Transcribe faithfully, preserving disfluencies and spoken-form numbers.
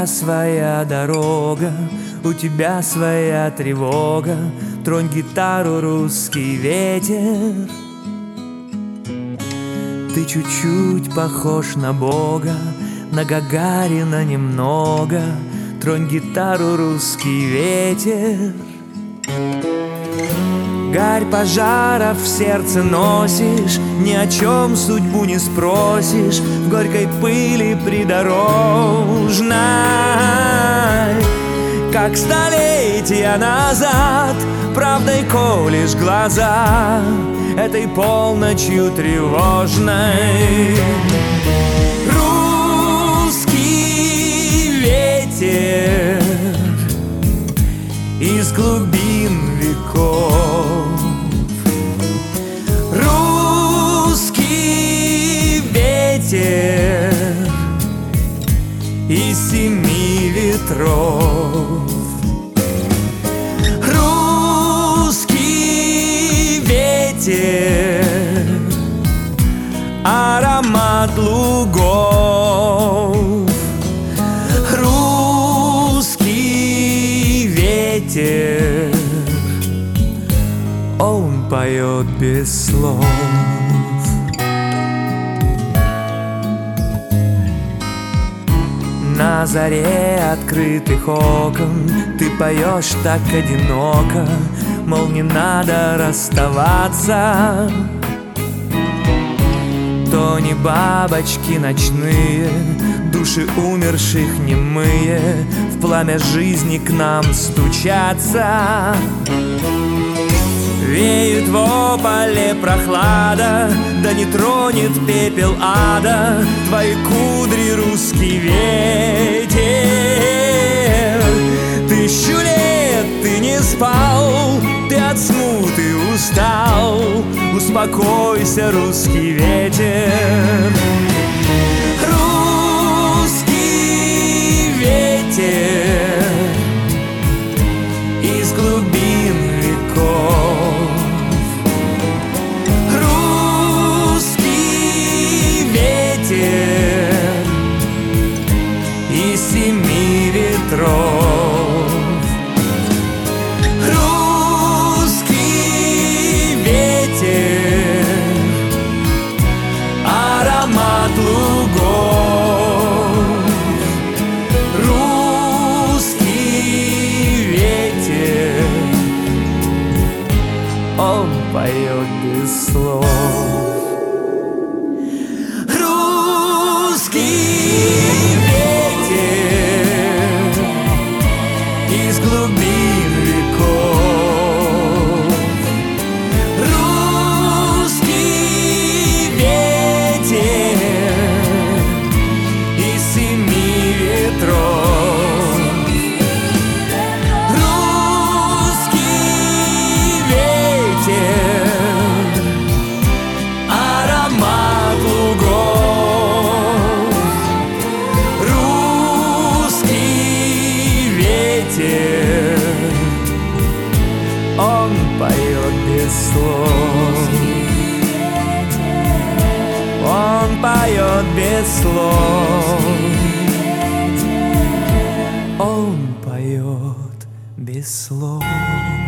своя дорога, у тебя своя тревога. Тронь гитару, русский ветер. Ты чуть-чуть похож на Бога, на Гагарина немного. Тронь гитару, русский ветер. Гарь пожаров в сердце носишь, ни о чем судьбу не спросишь, в горькой пыли придорожной. Как столетия назад правдой колешь глаза этой полночью тревожной. Русский ветер из глубин веков, русский ветер из семи ветров, русский ветер, аромат лугов, русский ветер, он поет без слов. На заре открытых окон ты поешь так одиноко, мол, не надо расставаться. То не бабочки ночные, души умерших немые в пламя жизни к нам стучатся. Веет в ополе прохлада, да не тронет пепел ада твои кудри, русский ветер. Тысячу лет ты не спал, ты от смуты устал. Успокойся, русский ветер. Русский ветер из глубин веков, из семи ветров, русский ветер, аромат лугов, русский ветер, он поет без слов. Из глубин веков, русский ветер из семи ветров, русский ветер, аромат лугов, русский ветер, он поет без слов. Он поет без слов. Он поет без слов.